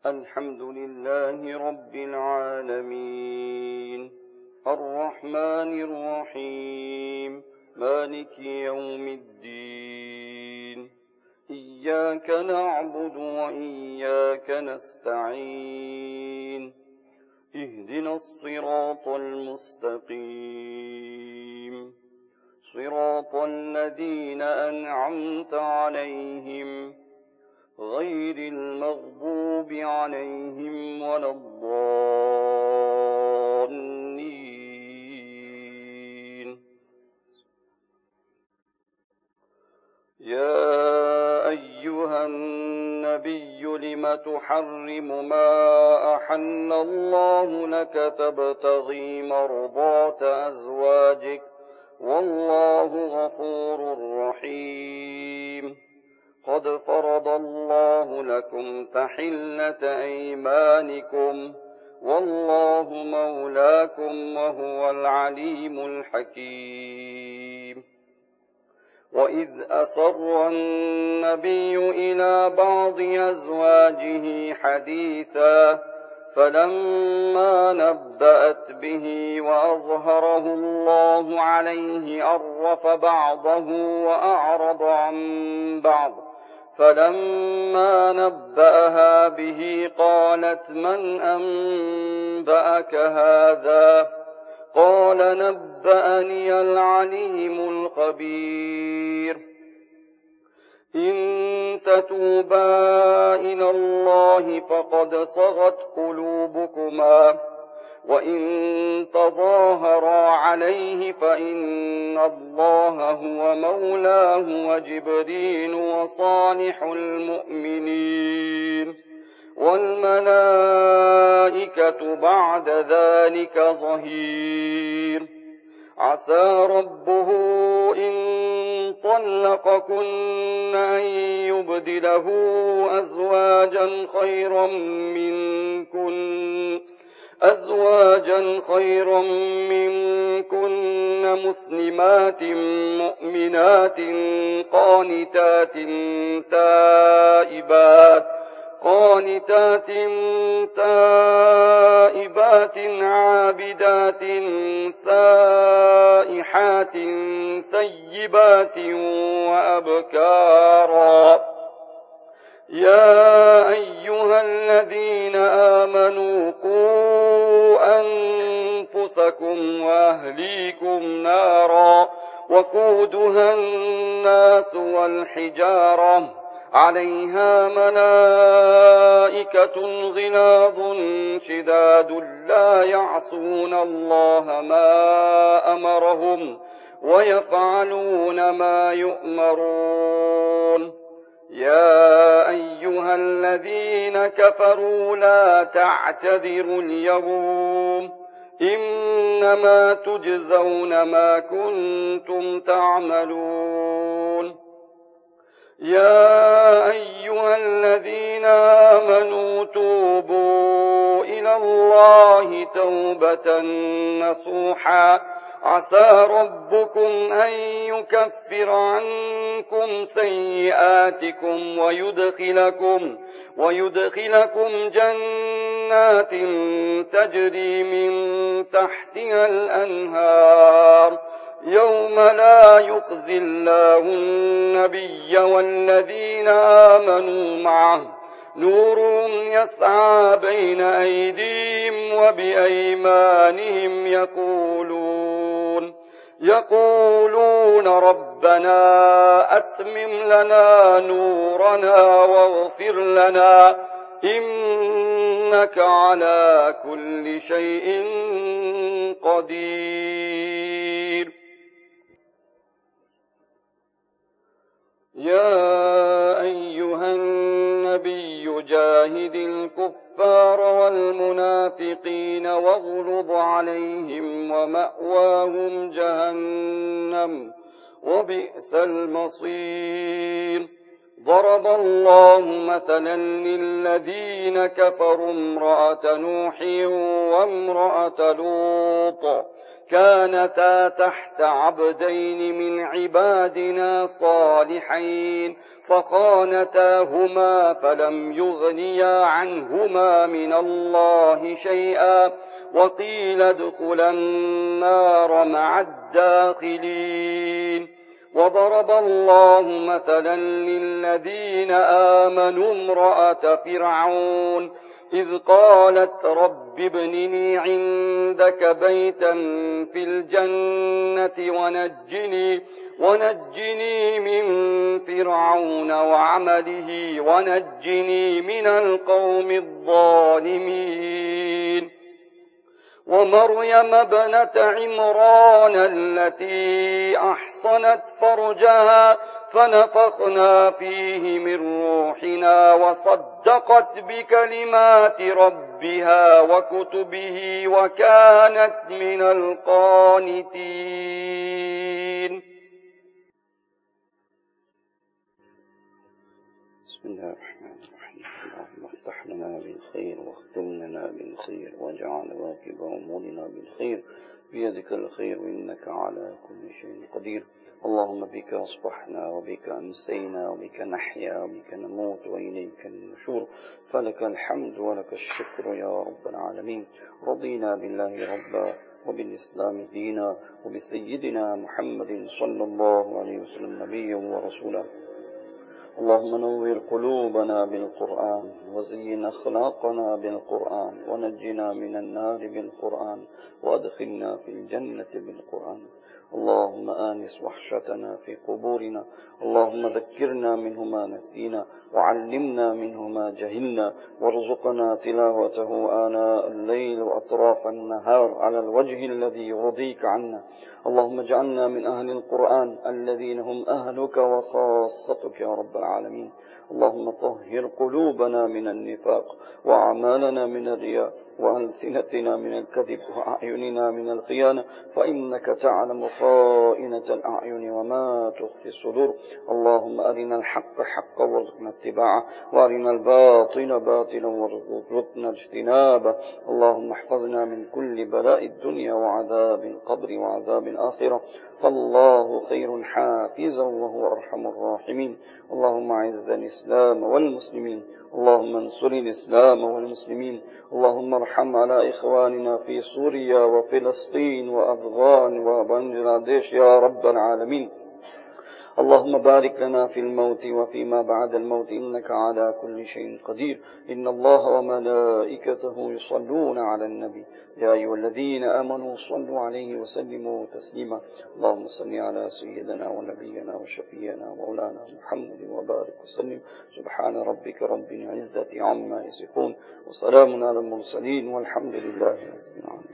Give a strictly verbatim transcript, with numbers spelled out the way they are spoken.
الحمد لله رب العالمين الرحمن الرحيم مالك يوم الدين إياك نعبد وإياك نستعين اهدنا الصراط المستقيم صراط الذين أنعمت عليهم غير المغضوب عليهم ولا الضالين. يا أيها النبي لم تحرم ما أحل الله لك تبتغي مرضات أزواجك والله غفور رحيم. قد فرض الله لكم تحلة أيمانكم والله مولاكم وهو العليم الحكيم. وإذ أسر النبي إلى بعض أزواجه حديثا فلما نبأت به وأظهره الله عليه عرف بعضه وأعرض عن بعض فلما نبأها به قالت من أنبأك هذا قال نبأني العليم الخبير. إن تتوبا إلى الله فقد صغت قلوبكما وإن تظاهرا عليه فإن الله هو مولاه وجبريل وصالح المؤمنين والملائكة بعد ذلك ظهير. عسى ربه إن طلقكن أن يبدله أزواجا خيرا منكن أزواجا خيرا منكن مسلمات مؤمنات قانتات تائبات قانتات تائبات عابدات سائحات ثيبات وأبكارا. يا أيها الذين آمنوا قوا أنفسكم وأهليكم نارا وقودها الناس والحجارة عليها ملائكة غلاظ شداد لا يعصون الله ما أمرهم ويفعلون ما يؤمرون. يا أيها الذين كفروا لا تعتذروا اليوم إنما تجزون ما كنتم تعملون. يا أيها الذين آمنوا توبوا إلى الله توبة نصوحا عسى ربكم أن يكفر عنكم سيئاتكم ويدخلكم ويدخلكم جنات تجري من تحتها الأنهار يوم لا يخزي الله النبي والذين آمنوا معه نورهم يسعى بين أيديهم وبأيمانهم يقولون يقولون ربنا أتمم لنا نورنا واغفر لنا إنك على كل شيء قدير. يا أيها النبي جاهد الكفار والمنافقين واغلظ عليهم ومأواهم جهنم وبئس المصير. ضرب الله مثلا للذين كفروا امرأة نوح وامرأة لوط كانتا تحت عبدين من عبادنا صالحين فخانتاهما فلم يغنيا عنهما من الله شيئا وقيل ادخلا النار مع الداخلين. وضرب الله مثلا للذين آمنوا امرأة فرعون إذ قالت رب ابن لي عندك بيتا في الجنة ونجني, ونجني من فرعون وعمله ونجني من القوم الظالمين. ومريم ابنة عمران التي أحصنت فرجها فنفخنا فيه من روحنا وصدقت بكلمات ربها وكتبه وكانت من القانتين. بسم الله الرحمن الرحيم. اللهم افتح لنا بالخير واختم لنا بالخير واجعل واكب أمورنا بالخير بيدك الخير إنك على كل شيء قدير. اللهم بك أصبحنا وبك أمسينا وبك نحيا وبك نموت وإليك النشور، فلك الحمد ولك الشكر يا رب العالمين. رضينا بالله ربا وبالإسلام دينا وبسيدنا محمد صلى الله عليه وسلم نبيا ورسولا. اللهم نور قلوبنا بالقرآن وزين أخلاقنا بالقرآن ونجنا من النار بالقرآن وأدخلنا في الجنة بالقرآن. اللهم آنس وحشتنا في قبورنا، اللهم ذكرنا منه ما نسينا وعلمنا منه ما جهلنا وارزقنا تلاوته آناء الليل وأطراف النهار على الوجه الذي يرضيك عنا. اللهم اجعلنا من أهل القرآن الذين هم أهلك وخاصتك يا رب العالمين. اللهم طهر قلوبنا من النفاق وأعمالنا من الرياء وألسنتنا من الكذب وأعيننا من الخيانة، فإنك تعلم خائنة الأعين وما تخفي الصدور. اللهم أرنا الحق حقا وارزقنا اتباعه وأرنا الباطل باطلا وارزقنا اجتنابه. اللهم احفظنا من كل بلاء الدنيا وعذاب القبر وعذاب الآخرة، فالله خير حافظا وهو أرحم الراحمين. اللهم أعز الإسلام والمسلمين، اللهم انصر الإسلام والمسلمين. اللهم ارحم على إخواننا في سوريا وفلسطين وأفغان وبنغلاديش يا رب العالمين. اللهم بارك لنا في الموت وفيما بعد الموت إنك على كل شيء قدير. إن الله وملائكته يصلون على النبي يا أيها الذين آمنوا صلوا عليه وسلموا تسليما. اللهم صل على سيدنا ونبينا وشفينا مولانا محمد وبارك وسلم. سبحان ربك رب العزة عما يصفون وسلام على المرسلين والحمد لله رب العالمين.